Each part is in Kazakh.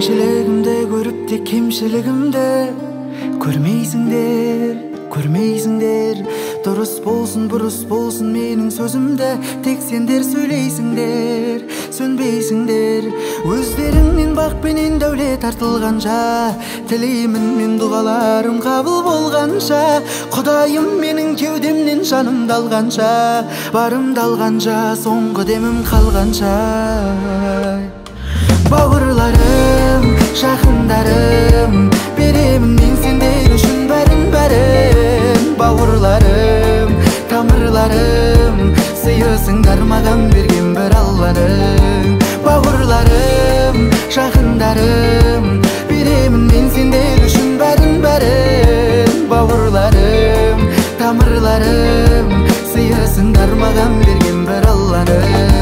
кеңшілігімді көріп те кемшілігімді көрмейсіңдер. Дұрыс болсын бұрыс болсын менің сөзімді тек сендер сөйлейсіңдер, сөнбейсіңдер. Өздеріңнен бақ пенен дәулет артылғанша, тілеймін мен дұғаларым қабыл болғанша. Құдайым менің кеудемнен жанымды алғанша, барымды алғанша, соңғы демім қалғанша. Бауырларым, жақындарым, беремін мен сендер үшін бәрін. Бауырларым, тамырларым, сыйысыңдар маған берген бір Алланың. Бауырларым, жақындарым, беремін мен сендер үшін бәрін. Бауырларым, тамырларым, сыйысыңдар маған берген бір Алланың.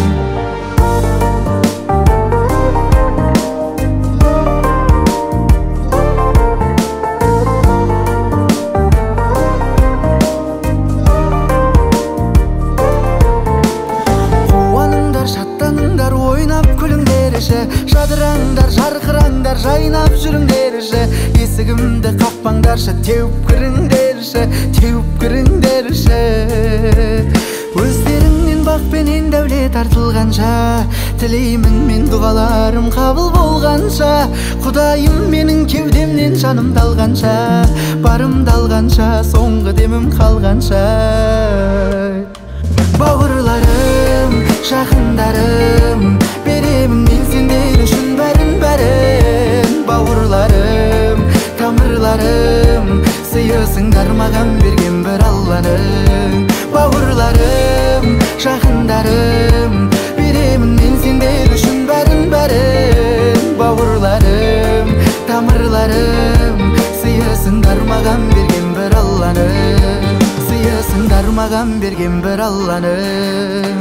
Жадыраңдар, жарқыраңдар, жайнап жүріңдерші. Есігімді қақпаңдаршы, теуіп кіріңдерші. Өздеріңнен бақ пенен дәулет артылғанша, тілеймін мен дұғаларым қабыл болғанша. Құдайым менің кеудемнен жанымды алғанша, барымды алғанша, соңғы демім қалғанша. Бауырларым, жақындарым, беремін мен сендер үшін бәрін. Бауырларым, тамырларым, сыйысыңдар маған берген бір Алланың. Бауырларым, жақындарым, беремін мен сендер үшін бәрін. Бауырларым, тамырларым, сыйысыңдар маған берген бір Алланың. Сыйысыңдар маған берген бір Алланың.